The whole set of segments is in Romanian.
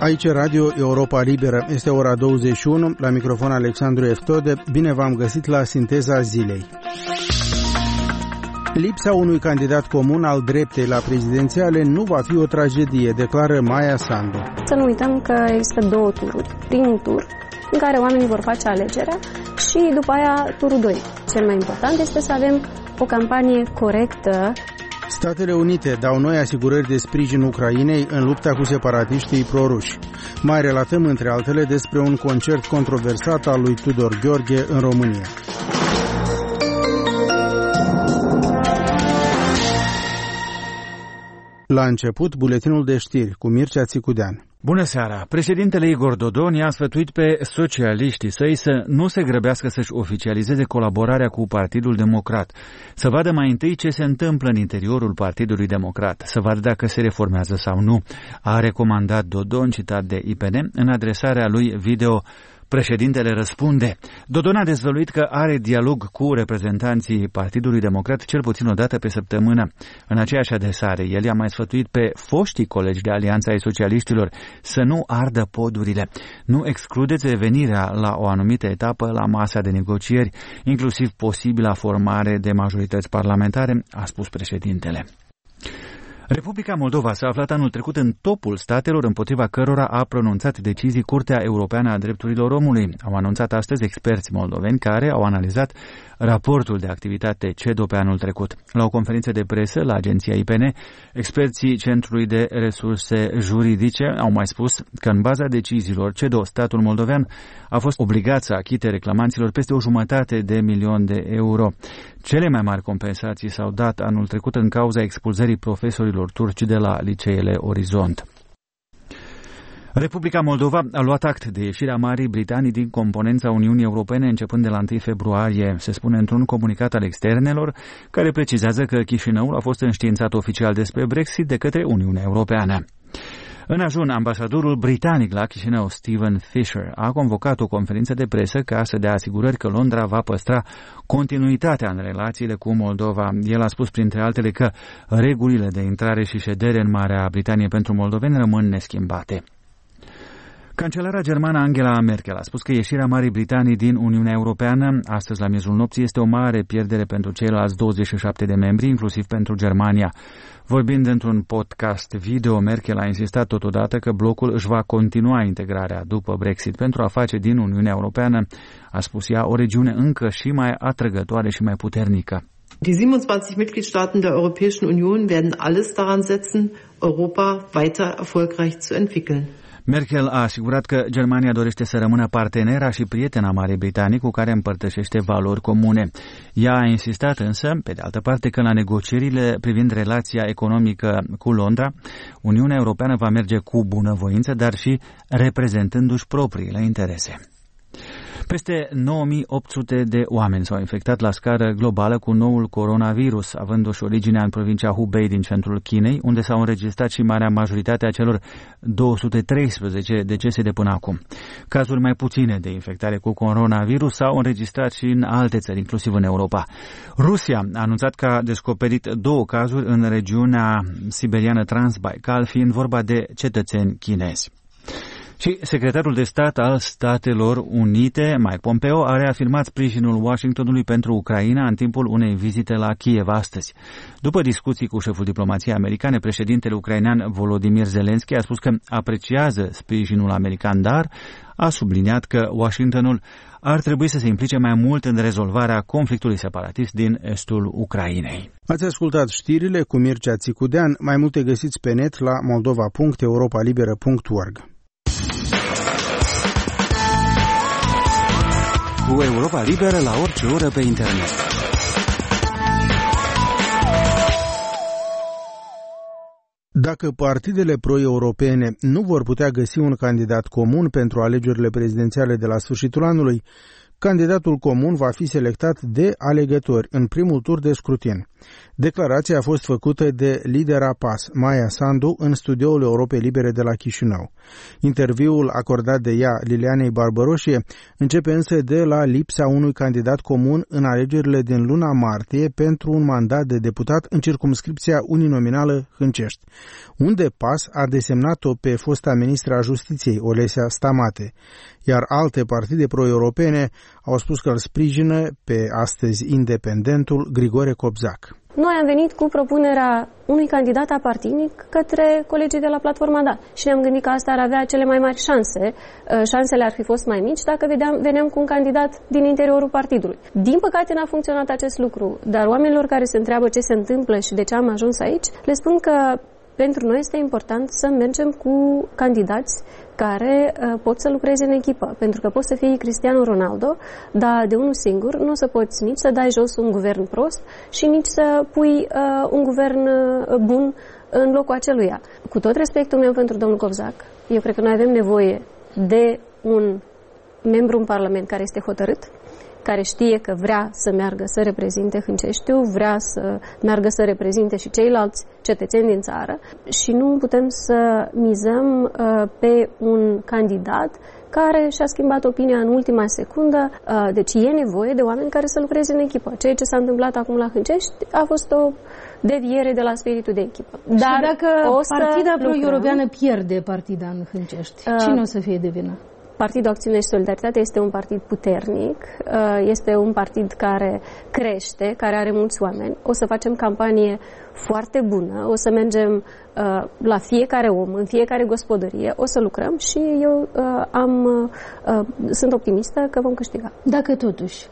Aici Radio Europa Liberă. Este ora 21, la microfon Alexandru Eftode. Bine v-am găsit la Sinteza Zilei. Lipsa unui candidat comun al dreptei la prezidențiale nu va fi o tragedie, declară Maia Sandu. Să nu uităm că există două tururi. Primul tur, în care oamenii vor face alegerea, și după aia turul 2. Cel mai important este să avem o campanie corectă. Statele Unite dau noi asigurări de sprijin Ucrainei în lupta cu separatiștii proruși. Mai relatăm, între altele, despre un concert controversat al lui Tudor Gheorghe în România. La început, buletinul de știri cu Mircea Țicudean. Bună seara! Președintele Igor Dodon i-a sfătuit pe socialiștii săi să nu se grăbească să-și oficializeze colaborarea cu Partidul Democrat, să vadă mai întâi ce se întâmplă în interiorul Partidului Democrat, să vadă dacă se reformează sau nu, a recomandat Dodon, citat de IPN, în adresarea lui video Președintele răspunde. Dodon a dezvăluit că are dialog cu reprezentanții Partidului Democrat cel puțin o dată pe săptămână. În aceeași adresare, el i-a mai sfătuit pe foștii colegi de Alianța ai Socialiștilor să nu ardă podurile. Nu excludeți revenirea la o anumită etapă la masa de negocieri, inclusiv posibila formare de majorități parlamentare, a spus președintele. Republica Moldova s-a aflat anul trecut în topul statelor împotriva cărora a pronunțat decizii Curtea Europeană a Drepturilor Omului. Au anunțat astăzi experți moldoveni care au analizat raportul de activitate CEDO pe anul trecut. La o conferință de presă la agenția IPN, experții Centrului de Resurse Juridice au mai spus că în baza deciziilor CEDO, statul moldovean a fost obligat să achite reclamanților peste 1,5 milion de euro. Cele mai mari compensații s-au dat anul trecut în cauza expulzării profesorilor turci de la liceele Orizont. Republica Moldova a luat act de ieșirea Marii Britanii din componența Uniunii Europene începând de la 1 februarie, se spune într-un comunicat al externelor, care precizează că Chișinăul a fost înștiințat oficial despre Brexit de către Uniunea Europeană. În ajun, ambasadorul britanic la Chișinău, Stephen Fisher, a convocat o conferință de presă ca să dea asigurări că Londra va păstra continuitatea în relațiile cu Moldova. El a spus, printre altele, că regulile de intrare și ședere în Marea Britanie pentru moldoveni rămân neschimbate. Cancelara germană Angela Merkel a spus că ieșirea Marii Britanii din Uniunea Europeană, astăzi la miezul nopții, este o mare pierdere pentru ceilalți 27 de membri, inclusiv pentru Germania. Vorbind într-un podcast video, Merkel a insistat totodată că blocul își va continua integrarea după Brexit pentru a face din Uniunea Europeană, a spus ea, o regiune încă și mai atrăgătoare și mai puternică. Die 27 Mitgliedstaaten der Europäischen Union werden alles daran setzen, Europa weiter erfolgreich zu entwickeln. Merkel a asigurat că Germania dorește să rămână partenera și prietena Marii Britanii cu care împărtășește valori comune. Ea a insistat însă, pe de altă parte, că la negocierile privind relația economică cu Londra, Uniunea Europeană va merge cu bunăvoință, dar și reprezentându-și propriile interese. Peste 9800 de oameni s-au infectat la scară globală cu noul coronavirus, avându-și originea în provincia Hubei din centrul Chinei, unde s-au înregistrat și marea majoritate a celor 213 decese de până acum. Cazuri mai puține de infectare cu coronavirus s-au înregistrat și în alte țări, inclusiv în Europa. Rusia a anunțat că a descoperit 2 cazuri în regiunea siberiană Transbaikal, fiind vorba de cetățeni chinezi. Și secretarul de stat al Statelor Unite, Mike Pompeo, a reafirmat sprijinul Washingtonului pentru Ucraina în timpul unei vizite la Kiev astăzi. După discuții cu șeful diplomației americane, președintele ucrainean Volodymyr Zelensky a spus că apreciază sprijinul american, dar a subliniat că Washingtonul ar trebui să se implice mai mult în rezolvarea conflictului separatist din estul Ucrainei. Ați ascultat știrile cu Mircea Țicudean. Mai multe găsiți pe net la moldova.europalibera.org. Cu Europa Liberă la orice oră pe internet. Dacă partidele pro-europene nu vor putea găsi un candidat comun pentru alegerile prezidențiale de la sfârșitul anului, candidatul comun va fi selectat de alegători în primul tur de scrutin. Declarația a fost făcută de lidera PAS, Maia Sandu, în studioul Europei Libere de la Chișinău. Interviul acordat de ea, Lilianei Barbaroșie, începe însă de la lipsa unui candidat comun în alegerile din luna martie pentru un mandat de deputat în circumscripția uninominală Hâncești, unde PAS a desemnat-o pe fosta ministra a Justiției, Olesia Stamate, iar alte partide pro-europene au spus că îl sprijină pe astăzi independentul Grigore Cobzac. Noi am venit cu propunerea unui candidat apartinic către colegii de la Platforma Da și ne-am gândit că asta ar avea cele mai mari șanse. Șansele ar fi fost mai mici dacă veneam cu un candidat din interiorul partidului. Din păcate n-a funcționat acest lucru, dar oamenilor care se întreabă ce se întâmplă și de ce am ajuns aici, le spun că pentru noi este important să mergem cu candidați care pot să lucreze în echipă, pentru că poți să fii Cristiano Ronaldo, dar de unul singur nu o să poți nici să dai jos un guvern prost și nici să pui un guvern bun în locul aceluia. Cu tot respectul meu pentru domnul Cobzac, eu cred că noi avem nevoie de un membru în Parlament care este hotărât, care știe că vrea să meargă să reprezinte Hânceștiul, vrea să meargă să reprezinte și ceilalți cetățeni din țară și nu putem să mizăm pe un candidat care și-a schimbat opinia în ultima secundă. Deci e nevoie de oameni care să lucreze în echipă. Ceea ce s-a întâmplat acum la Hâncești a fost o deviere de la spiritul de echipă. Dar dacă Partida Pro-Europeană pierde partida în Hâncești, cine o să fie de vină? Partidul Acțiune și Solidaritate este un partid puternic, este un partid care crește, care are mulți oameni. O să facem campanie foarte bună, o să mergem la fiecare om, în fiecare gospodărie, o să lucrăm și eu sunt optimistă că vom câștiga. Dacă totuși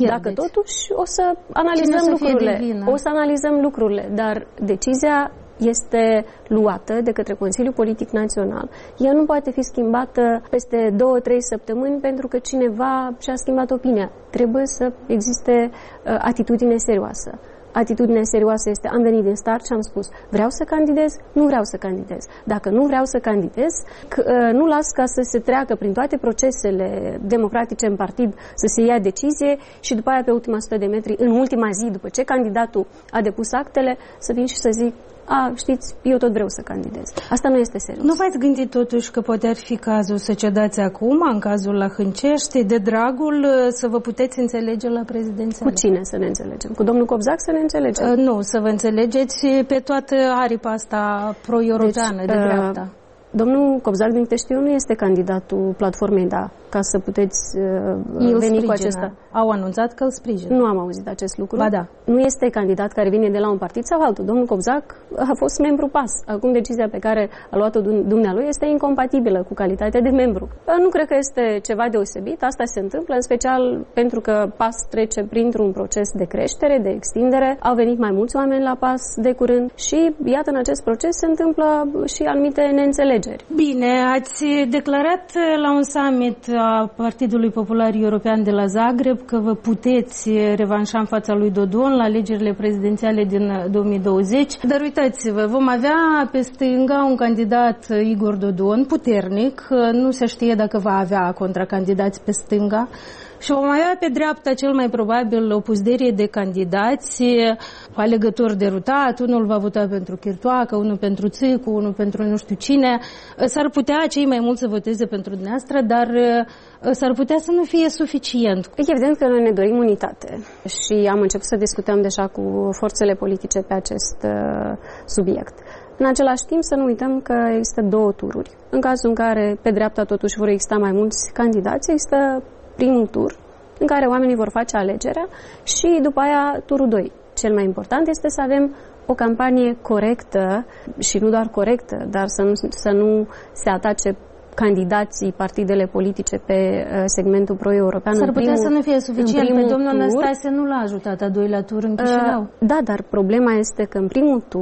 o să analizăm lucrurile. O să analizăm lucrurile, dar decizia este luată de către Consiliul Politic Național. Ea nu poate fi schimbată peste 2-3 săptămâni pentru că cineva și-a schimbat opinia. Trebuie să existe atitudine serioasă. Atitudinea serioasă este: am venit din start și am spus vreau să candidez, nu vreau să candidez. Dacă nu vreau să candidez, nu las ca să se treacă prin toate procesele democratice în partid, să se ia decizie și după aia pe ultima 100 de metri, în ultima zi, după ce candidatul a depus actele, să vin și să zic știți, eu tot vreau să candidez. Asta nu este serios. Nu v-ați gândit totuși că poate ar fi cazul să cedați acum, în cazul la Hâncești, de dragul să vă puteți înțelege la prezidențiale? Cu cine să ne înțelegem? Cu domnul Cobzac să ne înțelegem? Nu, să vă înțelegeți pe toată aripa asta pro-europeană, de dreapta. Domnul Cobzac, din câte știu, nu este candidatul Platformei Da, ca să puteți veni cu acesta. Au anunțat că îl sprijină. Nu am auzit acest lucru. Ba da. Nu este candidat care vine de la un partid sau altul. Domnul Cobzac a fost membru PAS. Acum decizia pe care a luat-o dumnealui este incompatibilă cu calitatea de membru. Nu cred că este ceva deosebit. Asta se întâmplă, în special pentru că PAS trece printr-un proces de creștere, de extindere. Au venit mai mulți oameni la PAS de curând și, iată, în acest proces se întâmplă și anumite neînțelegeri. Bine, ați declarat la un summit a Partidului Popular European de la Zagreb că vă puteți revanșa în fața lui Dodon la alegerile prezidențiale din 2020. Dar uitați-vă, vom avea pe stânga un candidat, Igor Dodon, puternic. Nu se știe dacă va avea contracandidați pe stânga. Și vom avea pe dreapta cel mai probabil o puzderie de candidați, alegători derutat, unul va vota pentru Chirtoacă, unul pentru Țicu, unul pentru nu știu cine. S-ar putea cei mai mulți să voteze pentru dumneavoastră, dar s-ar putea să nu fie suficient. Evident că noi ne dorim unitate și am început să discutăm deja cu forțele politice pe acest subiect. În același timp să nu uităm că există două tururi. În cazul în care pe dreapta totuși vor exista mai mulți candidați, există primul tur, în care oamenii vor face alegerea și după aia turul 2. Cel mai important este să avem o campanie corectă și nu doar corectă, dar să nu se atace candidații, partidele politice pe segmentul pro-european. S-ar putea să nu fie suficient. Pe domnul Năstase nu l-a ajutat a doilea tur în Chișinău. Da, dar problema este că în primul tur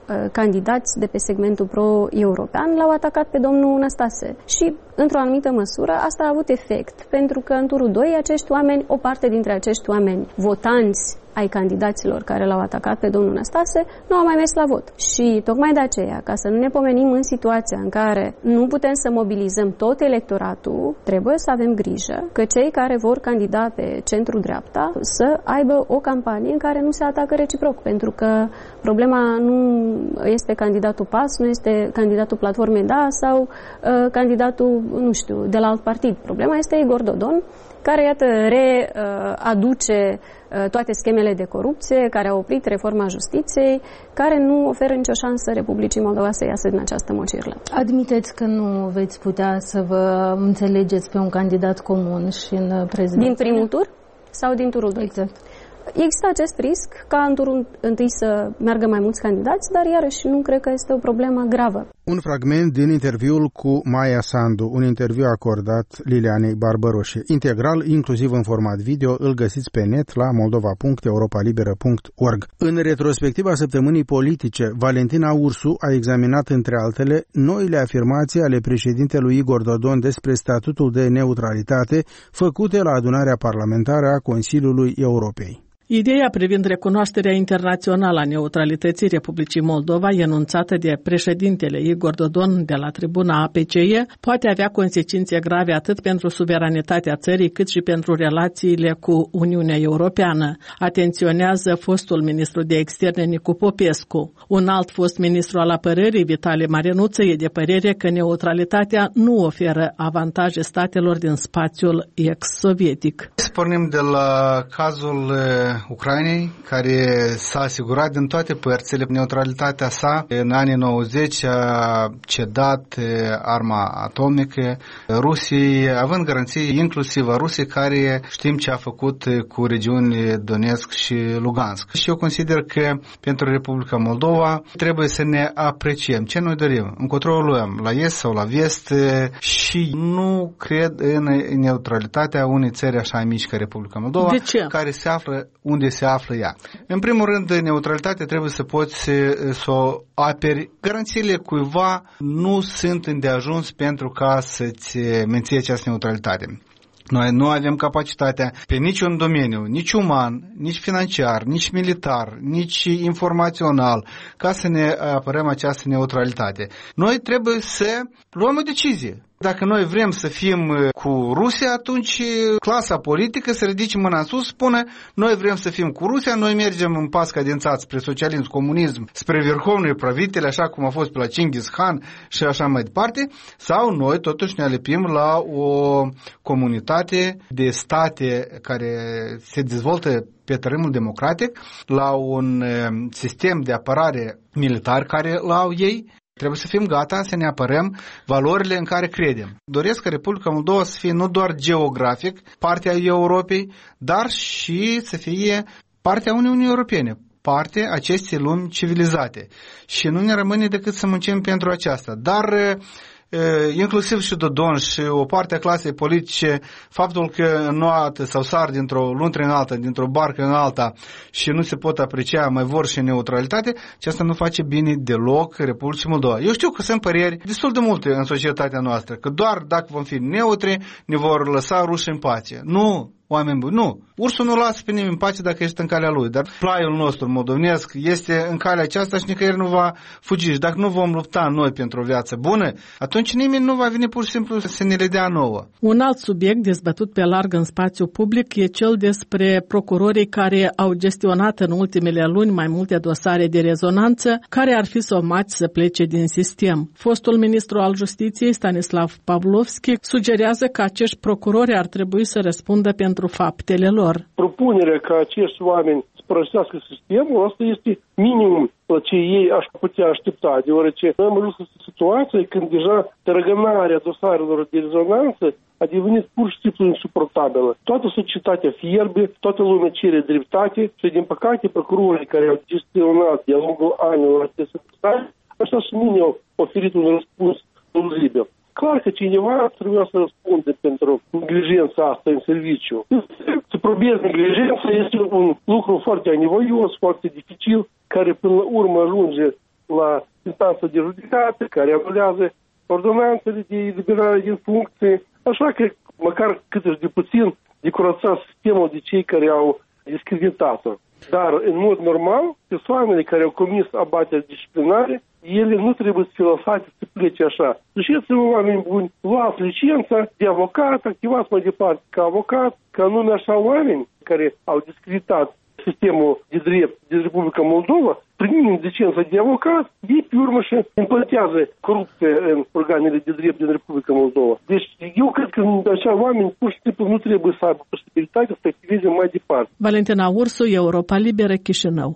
candidați de pe segmentul pro-european l-au atacat pe domnul Năstase. Și, într-o anumită măsură, asta a avut efect, pentru că în turul 2 acești oameni, o parte dintre acești oameni votanți ai candidaților care l-au atacat pe domnul Năstase, nu au mai mers la vot. Și tocmai de aceea, ca să nu ne pomenim în situația în care nu putem să mobilizăm tot electoratul, trebuie să avem grijă că cei care vor candida pe centru-dreapta să aibă o campanie în care nu se atacă reciproc, pentru că problema nu este candidatul PAS, nu este candidatul Platformei Da sau candidatul, nu știu, de la alt partid. Problema este Igor Dodon, care, iată, readuce toate schemele de corupție, care a oprit reforma justiției, care nu oferă nicio șansă Republicii Moldova să iasă din această mocirlă. Admiteți că nu veți putea să vă înțelegeți pe un candidat comun și în prezidenție? Din primul tur sau din turul 2? Exact. Există acest risc ca în turul întâi să meargă mai mulți candidați, dar iarăși nu cred că este o problemă gravă. Un fragment din interviul cu Maia Sandu, un interviu acordat Lilianei Barbaroșe. Integral, inclusiv în format video, îl găsiți pe net la moldova.europalibera.org. În retrospectiva săptămânii politice, Valentina Ursu a examinat, între altele, noile afirmații ale președintelui Igor Dodon despre statutul de neutralitate făcute la adunarea parlamentară a Consiliului Europei. Ideea privind recunoașterea internațională a neutralității Republicii Moldova, enunțată de președintele Igor Dodon de la tribuna APCE, poate avea consecințe grave atât pentru suveranitatea țării, cât și pentru relațiile cu Uniunea Europeană, atenționează fostul ministru de externe Nicu Popescu. Un alt fost ministru al apărării, Vitale Marenuță, e de părere că neutralitatea nu oferă avantaje statelor din spațiul ex-sovietic. Să pornim de la cazul Ucrainei, care s-a asigurat din toate părțile neutralitatea sa. În anii 90 a cedat arma atomică Rusiei, având garanții inclusiv a Rusiei, care știm ce a făcut cu regiunile Donetsk și Lugansk. Și eu consider că pentru Republica Moldova trebuie să ne apreciem ce noi dorim, încotro luăm, la est sau la vest, și nu cred în neutralitatea unei țări așa mici ca Republica Moldova, care se află unde se află ea. În primul rând, neutralitatea trebuie să poți să o aperi. Garanțiile cuiva nu sunt îndeajuns pentru ca să-ți menții această neutralitate. Noi nu avem capacitatea pe niciun domeniu, nici uman, nici financiar, nici militar, nici informațional, ca să ne apărăm această neutralitate. Noi trebuie să luăm o decizie. Dacă noi vrem să fim cu Rusia, atunci clasa politică să ridice mâna în sus, spune noi vrem să fim cu Rusia, noi mergem în pas cadențat spre socialism, comunism, spre Verhovnul Pravitele, așa cum a fost pe la Genghis Khan și așa mai departe, sau noi totuși ne alepim la o comunitate de state care se dezvoltă pe terenul democratic, la un sistem de apărare militar care l-au ei. Trebuie să fim gata să ne apărăm valorile în care credem. Doresc ca Republica Moldova să fie nu doar geografic partea Europei, dar și să fie partea Uniunii Europene, parte acestei lumi civilizate. Și nu ne rămâne decât să muncim pentru aceasta. Dar inclusiv și Dodon și o parte a clasei politice, faptul că înoată sau sar dintr-o luntre în alta, dintr-o barcă în alta și nu se pot aprecia, mai vor și neutralitate, aceasta nu face bine deloc Republicii Moldova. Eu știu că sunt păreri destul de multe în societatea noastră, că doar dacă vom fi neutri, ne vor lăsa rușii în pace. Nu! Oameni buni, nu. Ursul nu lasă pe nimeni în pace dacă ești în calea lui, dar plaiul nostru moldovnesc este în calea aceasta și nicăieri nu va fugi. Și dacă nu vom lupta noi pentru o viață bună, atunci nimeni nu va veni pur și simplu să ne le dea nouă. Un alt subiect dezbătut pe larg în spațiu public e cel despre procurorii care au gestionat în ultimele luni mai multe dosare de rezonanță, care ar fi somați să plece din sistem. Fostul ministru al Justiției, Stanislav Pavlovski, sugerează că acești procurori ar trebui să răspundă pentru faptele lor. Propunerea ca acești oameni să părăsească sistemul, asta este minimum ce ei aș putea aștepta, deoarece noi am ajuns în situație când deja tărăgănarea dosarelor de rezonanță a devenit pur și simplu insuportabilă. Toată societatea fierbe, toată lumea cere dreptate și, din păcate, procurorii care au gestionat de-a lungul anilor aceste dosare, așa și nu ne-au oferit un răspuns plauzibil. Clar că cineva trebuia să răspunde pentru neglijența asta în serviciu. Să probezi neglijența este un lucru foarte anevoios, foarte dificil, care până la urmă ajunge la instanța de judecată, care anulează ordonanțele de eliberare din funcție, așa că măcar cât de puțin de curățat sistemul de cei care au discreditat-o. Dar, în mod normal, persoanele care au comis abateri disciplinare, ele nu trebuie să fie lăsate să plece așa. Duceți-vă, oameni buni, luați licența de avocat, activați mai departe ca avocat, ca nume așa oameni care au discreditat sistemul de drept din Republica Moldova, primind licența de avocat, ei pe urmă și împătează corupție în organele de drept din Republica Moldova. Deci eu cred că așa oameni pur și simplu nu trebuie să aibă posibilitatea să activeze mai departe. Valentina Ursu, Europa Liberă, Chișinău.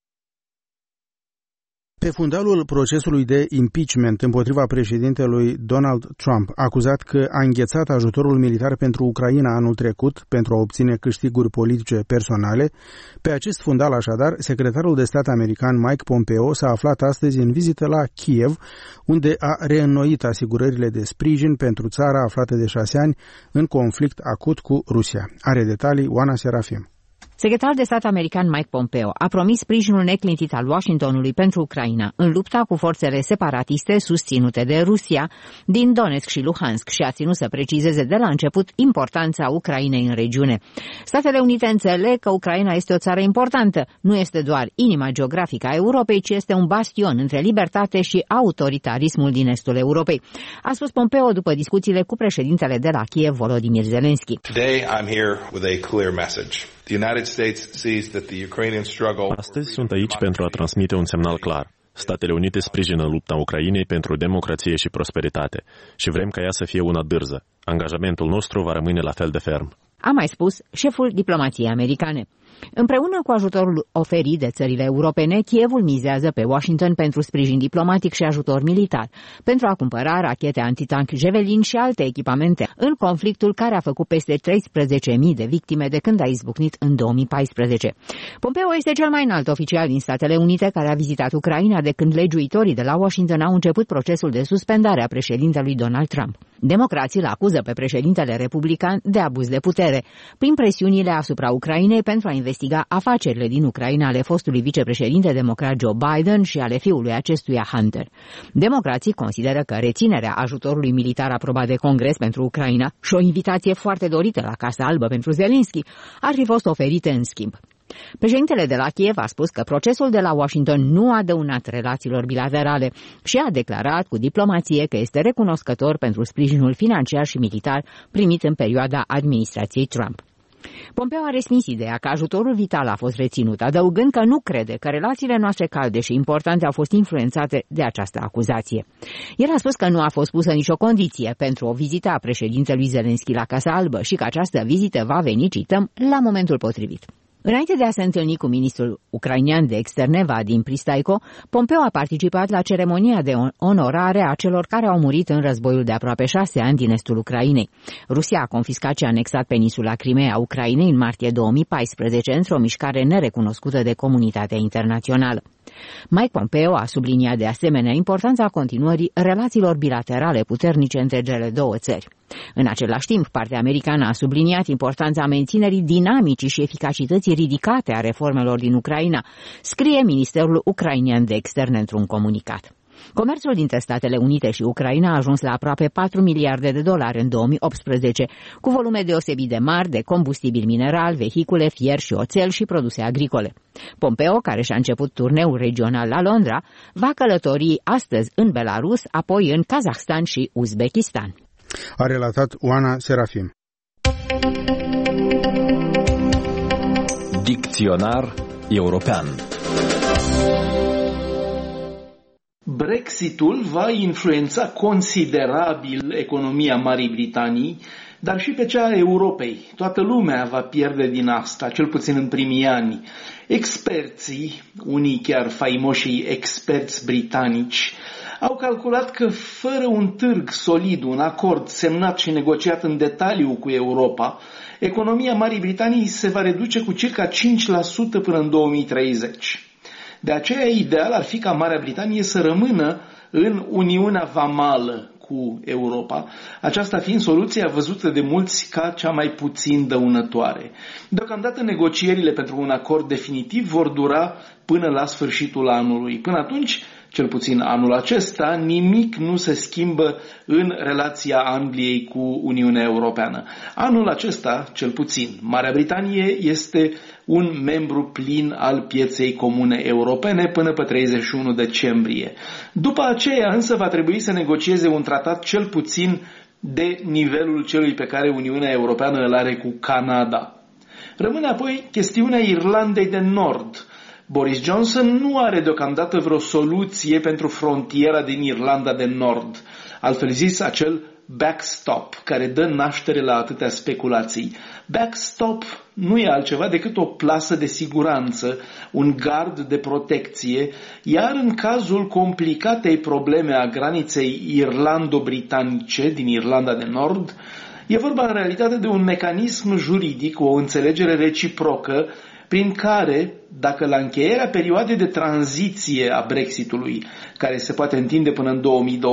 Pe fundalul procesului de impeachment împotriva președintelui Donald Trump, acuzat că a înghețat ajutorul militar pentru Ucraina anul trecut pentru a obține câștiguri politice personale, pe acest fundal așadar, secretarul de stat american Mike Pompeo s-a aflat astăzi în vizită la Kiev, unde a reînnoit asigurările de sprijin pentru țara aflată de 6 ani în conflict acut cu Rusia. Are detalii Oana Serafim. Secretarul de stat american Mike Pompeo a promis sprijinul neclintit al Washingtonului pentru Ucraina în lupta cu forțele separatiste susținute de Rusia din Donetsk și Luhansk și a ținut să precizeze de la început importanța Ucrainei în regiune. Statele Unite înțeleg că Ucraina este o țară importantă, nu este doar inima geografică a Europei, ci este un bastion între libertate și autoritarismul din estul Europei, a spus Pompeo după discuțiile cu președintele de la Kiev, Volodymyr Zelensky. Today I'm here with a clear message. Astăzi sunt aici pentru a transmite un semnal clar. Statele Unite sprijină lupta Ucrainei pentru democrație și prosperitate și vrem ca ea să fie una dârză. Angajamentul nostru va rămâne la fel de ferm. A mai spus șeful diplomației americane. Împreună cu ajutorul oferit de țările europene, Kievul mizează pe Washington pentru sprijin diplomatic și ajutor militar, pentru a cumpăra rachete antitank Javelin și alte echipamente în conflictul care a făcut peste 13.000 de victime de când a izbucnit în 2014. Pompeo este cel mai înalt oficial din Statele Unite care a vizitat Ucraina de când legiuitorii de la Washington au început procesul de suspendare a președintelui Donald Trump. Democrații îl acuză pe președintele republican de abuz de putere, prin presiunile asupra Ucrainei pentru a investiga afacerile din Ucraina ale fostului vicepreședinte democrat Joe Biden și ale fiului acestuia Hunter. Democrații consideră că reținerea ajutorului militar aprobat de Congres pentru Ucraina și o invitație foarte dorită la Casa Albă pentru Zelensky ar fi fost oferite în schimb. Președintele de la Kiev a spus că procesul de la Washington nu a dăunat relațiilor bilaterale și a declarat cu diplomație că este recunoscător pentru sprijinul financiar și militar primit în perioada administrației Trump. Pompeo a respins ideea că ajutorul vital a fost reținut, adăugând că nu crede că relațiile noastre calde și importante au fost influențate de această acuzație. El a spus că nu a fost pusă nicio condiție pentru o vizită a președintelui Zelensky la Casa Albă și că această vizită va veni, cităm, la momentul potrivit. Înainte de a se întâlni cu ministrul ucrainean de externe, Vadim Pristaiko, Pompeo a participat la ceremonia de onorare a celor care au murit în războiul de aproape 6 ani din estul Ucrainei. Rusia a confiscat și anexat peninsula Crimea a Ucrainei în martie 2014 într-o mișcare nerecunoscută de comunitatea internațională. Mike Pompeo a subliniat de asemenea importanța continuării relațiilor bilaterale puternice între cele două țări. În același timp, partea americană a subliniat importanța menținerii dinamicii și eficacității ridicate a reformelor din Ucraina, scrie Ministerul Ucrainean de Externe într-un comunicat. Comerțul dintre Statele Unite și Ucraina a ajuns la aproape 4 miliarde de dolari în 2018, cu volume deosebit de mari de combustibil mineral, vehicule, fier și oțel și produse agricole. Pompeo, care și-a început turneul regional la Londra, va călători astăzi în Belarus, apoi în Kazahstan și Uzbekistan. A relatat Oana Serafim. Dicționar european. Brexitul va influența considerabil economia Marii Britanii, dar și pe cea a Europei. Toată lumea va pierde din asta, cel puțin în primii ani. Experții, unii chiar faimoșii experți britanici, au calculat că fără un târg solid, un acord semnat și negociat în detaliu cu Europa, economia Marii Britanii se va reduce cu circa 5% până în 2030. De aceea, ideal ar fi ca Marea Britanie să rămână în Uniunea Vamală cu Europa, aceasta fiind soluția văzută de mulți ca cea mai puțin dăunătoare. Deocamdată negocierile pentru un acord definitiv vor dura până la sfârșitul anului. Până atunci, cel puțin anul acesta, nimic nu se schimbă în relația Angliei cu Uniunea Europeană. Anul acesta, cel puțin, Marea Britanie este un membru plin al pieței comune europene până pe 31 decembrie. După aceea însă va trebui să negocieze un tratat cel puțin de nivelul celui pe care Uniunea Europeană îl are cu Canada. Rămâne apoi chestiunea Irlandei de Nord. Boris Johnson nu are deocamdată vreo soluție pentru frontiera din Irlanda de Nord, altfel zis acel backstop care dă naștere la atâtea speculații. Backstop nu e altceva decât o plasă de siguranță, un gard de protecție, iar în cazul complicatei probleme a graniței irlando-britanice din Irlanda de Nord, e vorba în realitate de un mecanism juridic, o înțelegere reciprocă, prin care, dacă la încheierea perioadei de tranziție a Brexitului, care se poate întinde până în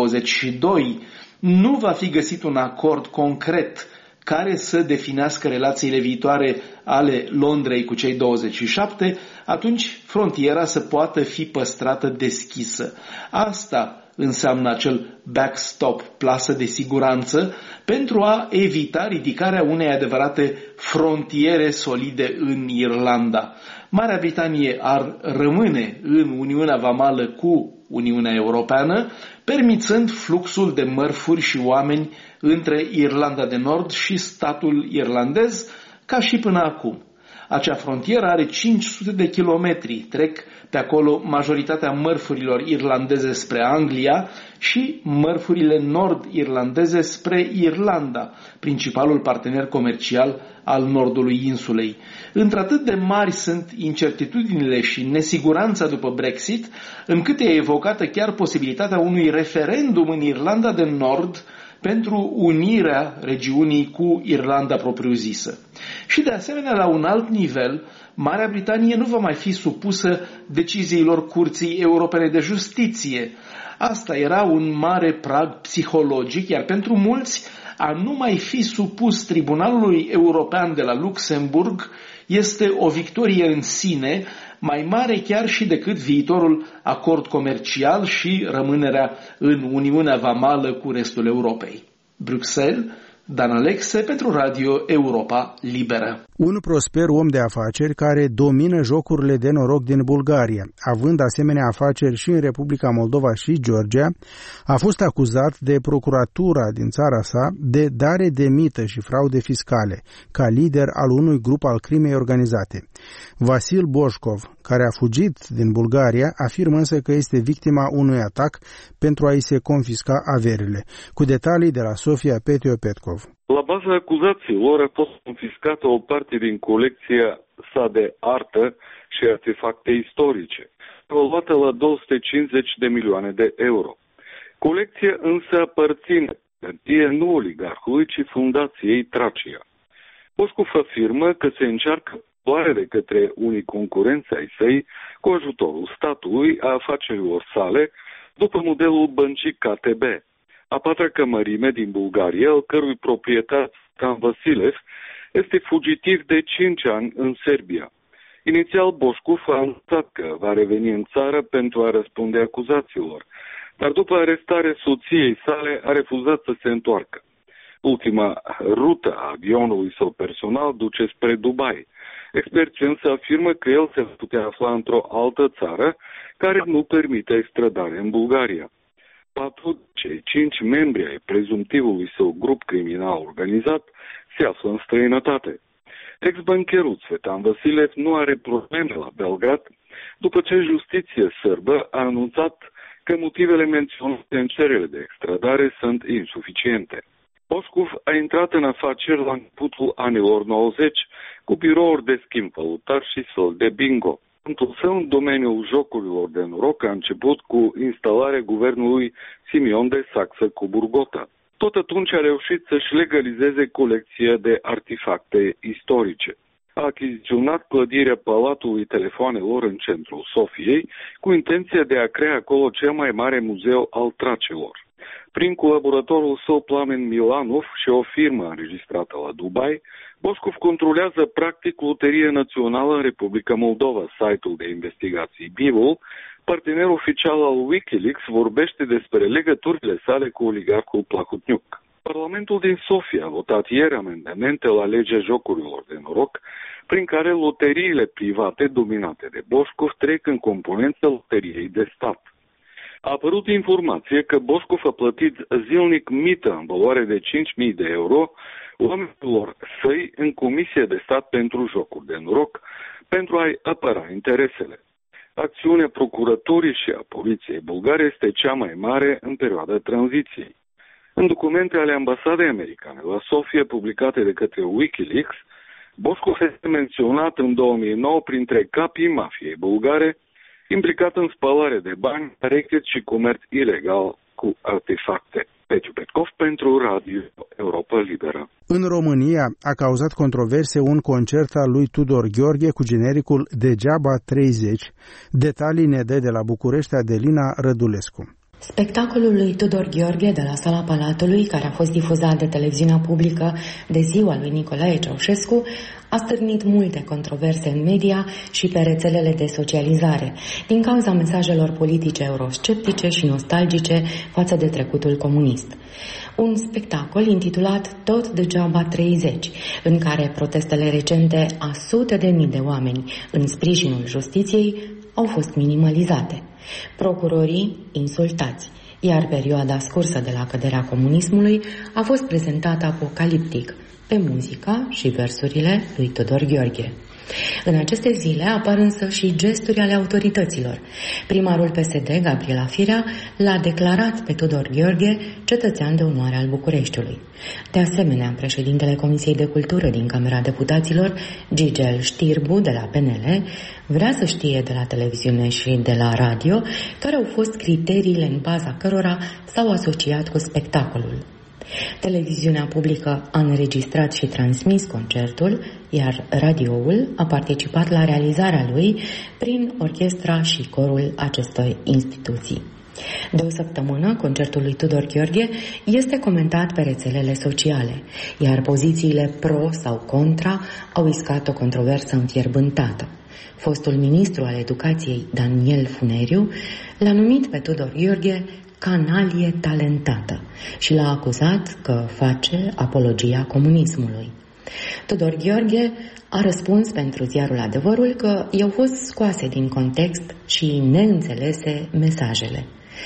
2022, nu va fi găsit un acord concret care să definească relațiile viitoare ale Londrei cu cei 27, atunci frontiera să poată fi păstrată deschisă. Asta înseamnă acel backstop, plasă de siguranță, pentru a evita ridicarea unei adevărate frontiere solide în Irlanda. Marea Britanie ar rămâne în Uniunea Vamală cu Uniunea Europeană, permițând fluxul de mărfuri și oameni între Irlanda de Nord și statul irlandez, ca și până acum. Acea frontieră are 500 de kilometri, trec pe acolo majoritatea mărfurilor irlandeze spre Anglia și mărfurile nord-irlandeze spre Irlanda, principalul partener comercial al nordului insulei. Într-atât de mari sunt incertitudinile și nesiguranța după Brexit, încât e evocată chiar posibilitatea unui referendum în Irlanda de Nord pentru unirea regiunii cu Irlanda propriu-zisă. Și de asemenea, la un alt nivel, Marea Britanie nu va mai fi supusă deciziilor Curții Europene de Justiție. Asta era un mare prag psihologic, iar pentru mulți, a nu mai fi supus Tribunalului European de la Luxemburg este o victorie în sine, mai mare chiar și decât viitorul acord comercial și rămânerea în Uniunea Vamală cu restul Europei. Bruxelles, Dan Alexe pentru Radio Europa Liberă. Un prosper om de afaceri care domină jocurile de noroc din Bulgaria, având asemenea afaceri și în Republica Moldova și Georgia, a fost acuzat de procuratura din țara sa de dare de mită și fraude fiscale, ca lider al unui grup al crimei organizate. Vasil Boșcov, care a fugit din Bulgaria, afirmă însă că este victima unui atac pentru a-i se confisca averile. Cu detalii de la Sofia Petio-Petkov. La baza acuzațiilor a fost confiscată o parte din colecția sa de artă și artefacte istorice, evaluată la 250 de milioane de euro. Colecția însă aparține nu oligarhului, ci fundației Tracia. Boșcov afirmă că se încearcă luare de către unii concurenți ai săi cu ajutorul statului a afacerilor sale după modelul băncii KTB, a patra cămărime din Bulgaria, al cărui proprietar Can Vasilev este fugitiv de 5 ani în Serbia. Inițial, Boșcov a anunțat că va reveni în țară pentru a răspunde acuzațiilor, dar după arestarea soției sale a refuzat să se întoarcă. Ultima rută a avionului său personal duce spre Dubai. Experții însă afirmă că el se putea afla într-o altă țară care nu permite extradare în Bulgaria. 4 cei 5 membri ai prezumtivului său grup criminal organizat se află în străinătate. Ex-bancherul Cvetan Vasilev nu are probleme la Belgrad după ce justiția sârbă a anunțat că motivele menționate în cererile de extradare sunt insuficiente. Boșcov a intrat în afaceri la începutul anilor 90 cu birouri de schimb valutar și sol de bingo. Întul său în domeniul jocurilor de noroc a început cu instalarea guvernului Simion de Saxă-Coburgota. Tot atunci a reușit să-și legalizeze colecția de artefacte istorice. A achiziționat clădirea Palatului Telefoanelor în centrul Sofiei cu intenția de a crea acolo cel mai mare muzeu al tracilor. Prin colaboratorul său Plamen Milanov și o firmă înregistrată la Dubai, Boșcov controlează practic Loteria Națională în Republica Moldova, site-ul de investigații BIVOL, partener oficial al Wikileaks, vorbește despre legăturile sale cu oligarhul Plahotniuc. Parlamentul din Sofia a votat ieri amendamente la legea jocurilor de noroc, prin care loteriile private dominate de Boșcov trec în componența loteriei de stat. A apărut informație că Boșcov a plătit zilnic mită în valoare de 5.000 de euro oamenilor săi în Comisie de Stat pentru Jocuri de Noroc pentru a-i apăra interesele. Acțiunea procuraturii și a poliției bulgare este cea mai mare în perioada tranziției. În documente ale ambasadei americane la Sofia publicate de către Wikileaks, Boșcov este menționat în 2009 printre capii mafiei bulgare, implicat în spălare de bani, rechet și comerț ilegal cu artefacte. Petriu Petkov pentru Radio Europa Liberă. În România a cauzat controverse un concert al lui Tudor Gheorghe cu genericul Degeaba 30. Detalii ne dă de la București Adelina Rădulescu. Spectacolul lui Tudor Gheorghe de la Sala Palatului, care a fost difuzat de televiziunea publică de ziua lui Nicolae Ceaușescu, a stârnit multe controverse în media și pe rețelele de socializare, din cauza mesajelor politice eurosceptice și nostalgice față de trecutul comunist. Un spectacol intitulat Tot degeaba 30, în care protestele recente a sute de mii de oameni în sprijinul justiției au fost minimalizate. Procurorii insultați, iar perioada scursă de la căderea comunismului a fost prezentată apocaliptic, pe muzica și versurile lui Tudor Gheorghe. În aceste zile apar însă și gesturi ale autorităților. Primarul PSD, Gabriela Firea, l-a declarat pe Tudor Gheorghe cetățean de onoare al Bucureștiului. De asemenea, președintele Comisiei de Cultură din Camera Deputaților, Gigel Știrbu, de la PNL, vrea să știe de la televiziune și de la radio care au fost criteriile în baza cărora s-au asociat cu spectacolul. Televiziunea publică a înregistrat și transmis concertul, iar radioul a participat la realizarea lui prin orchestra și corul acestor instituții. De o săptămână, concertul lui Tudor Gheorghe este comentat pe rețelele sociale, iar pozițiile pro sau contra au iscat o controversă înfierbântată. Fostul ministru al educației, Daniel Funeriu, l-a numit pe Tudor Gheorghe canalie talentată și l-a acuzat că face apologia comunismului. Tudor Gheorghe a răspuns pentru ziarul Adevărul că i-au fost scoase din context și neînțelese mesajele.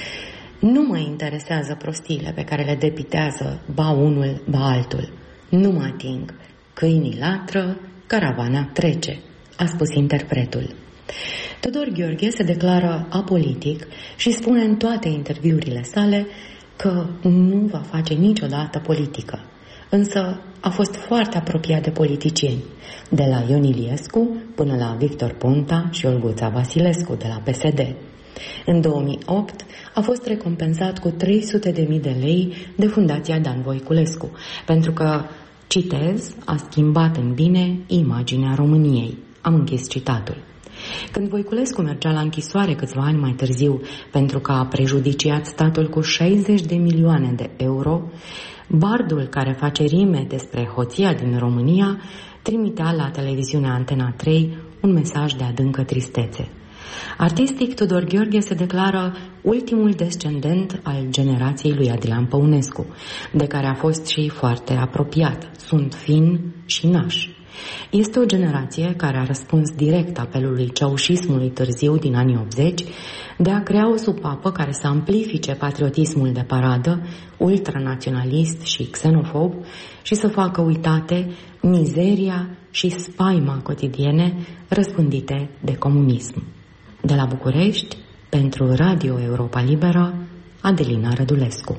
Nu mă interesează prostiile pe care le depitează ba unul, ba altul. Nu mă ating. Câinii latră, caravana trece, a spus interpretul. Tudor Gheorghe se declară apolitic și spune în toate interviurile sale că nu va face niciodată politică. Însă a fost foarte apropiat de politicieni, de la Ion Iliescu până la Victor Ponta și Olguța Vasilescu de la PSD. În 2008 a fost recompensat cu 300.000 de lei de Fundația Dan Voiculescu, pentru că, citez, a schimbat în bine imaginea României. Am închis citatul. Când Voiculescu mergea la închisoare câțiva ani mai târziu pentru că a prejudiciat statul cu 60 de milioane de euro, bardul care face rime despre hoția din România trimitea la televiziunea Antena 3 un mesaj de adâncă tristețe. Artistic, Tudor Gheorghe se declară ultimul descendent al generației lui Adrian Păunescu, de care a fost și foarte apropiat. Sunt fin și naș. Este o generație care a răspuns direct apelului ceaușismului târziu din anii 80 de a crea o supapă care să amplifice patriotismul de paradă, ultranaționalist și xenofob și să facă uitate mizeria și spaima cotidiene răspândite de comunism. De la București, pentru Radio Europa Liberă, Adelina Rădulescu.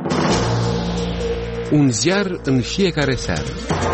Un ziar în fiecare seară.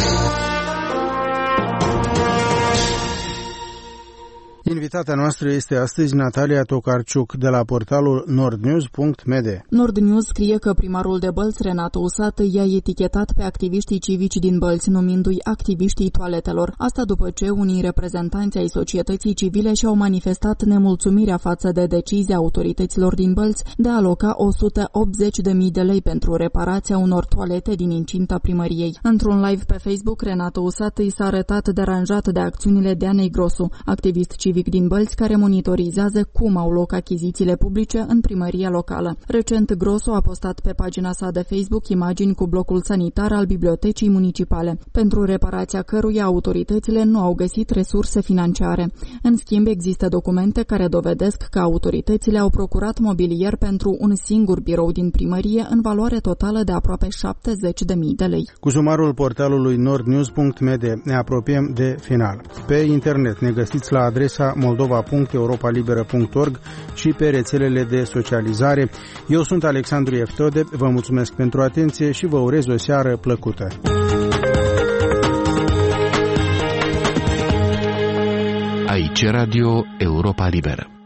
Invitata noastră este astăzi Natalia Tokarciuc de la portalul nordnews.md. Nordnews scrie că primarul de Bălți, Renato Usată, i-a etichetat pe activiștii civici din Bălți, numindu-i activiștii toaletelor. Asta după ce unii reprezentanți ai societății civile și-au manifestat nemulțumirea față de decizia autorităților din Bălți de a aloca 180.000 de lei pentru reparația unor toalete din incinta primăriei. Într-un live pe Facebook, Renato Usată i s-a arătat deranjat de acțiunile de Anei Grosu, activist civil civic din Bălți care monitorizează cum au loc achizițiile publice în primăria locală. Recent, Grosu a postat pe pagina sa de Facebook imagini cu blocul sanitar al bibliotecii municipale, pentru reparația căruia autoritățile nu au găsit resurse financiare. În schimb, există documente care dovedesc că autoritățile au procurat mobilier pentru un singur birou din primărie în valoare totală de aproape 70.000 de lei. Cu sumarul portalului nordnews.md ne apropiem de final. Pe internet ne găsiți la adresa moldova.europalibera.org și pe rețelele de socializare. Eu sunt Alexandru Eftode, vă mulțumesc pentru atenție și vă urez o seară plăcută. Aici Radio Europa Liberă.